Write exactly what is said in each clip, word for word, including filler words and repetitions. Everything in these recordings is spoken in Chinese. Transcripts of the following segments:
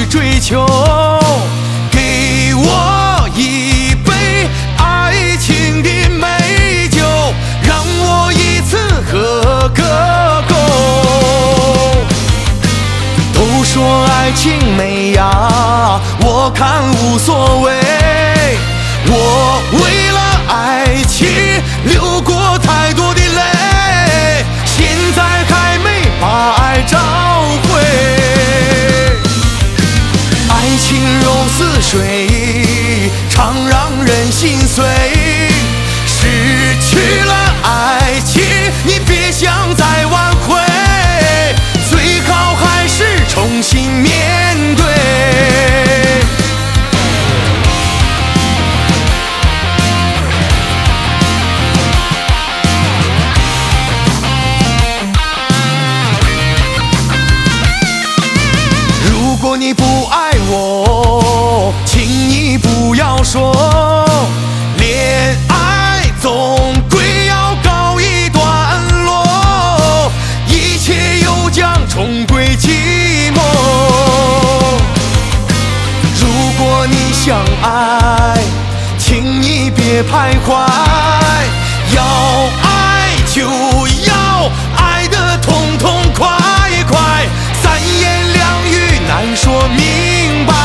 追求。给我一杯爱情的美酒，让我一次喝个够。都说爱情美呀，我看无所谓。我为了爱情流过太多的泪，现在还没把爱找回。爱情如似水，常让人心碎。失去了爱情，你别想再挽回，最好还是重新面对。如果你不爱我，请你不要说，恋爱总归要告一段落，一切又将重归寂寞。如果你相爱，请你别徘徊，要爱就要爱得痛痛快快，三言两语难说明白。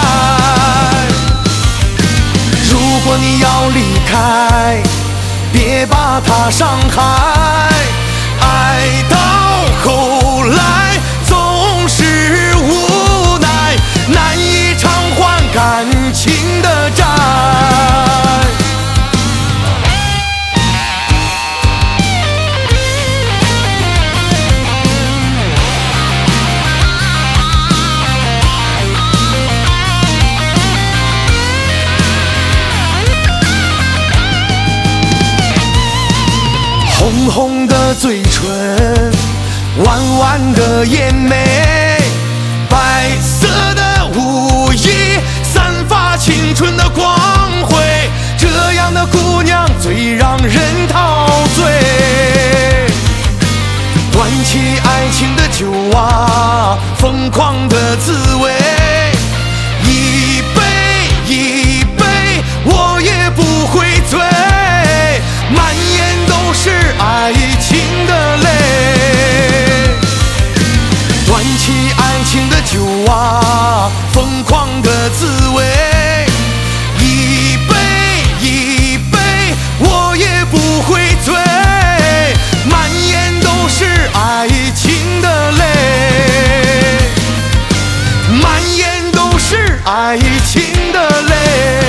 如果你要离开，别把它伤害，爱到后来总是无奈，难以偿还感情的债。红红的嘴唇，弯弯的眼眉，白色的舞衣散发青春的光辉，这样的姑娘最让人陶醉。端起爱情的酒啊，疯狂的滋味，一杯一杯我也不会醉，满眼都是爱情的泪。端起爱情的酒啊，疯狂的滋味，一杯一杯我也不会醉，满眼都是爱情的泪，满眼都是爱情的泪。